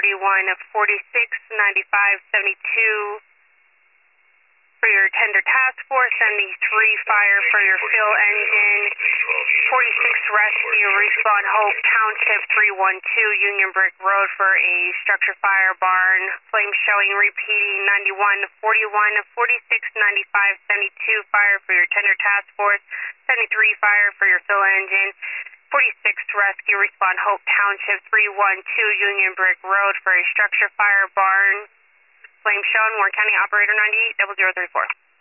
46, 95, 72 for your tender task force, 73 fire for your fill engine, 46 rescue, respawn Hope Township 312 Union Brick Road for a structure fire barn, flame showing, repeating, 91, 41, 46, 95, 72 fire for your tender task force, 73 fire for your fill engine, 46 rescue, respawn Hope Township 312 Union Brick Road for a structure fire barn. Flame shown, Warren County Operator 98 0034.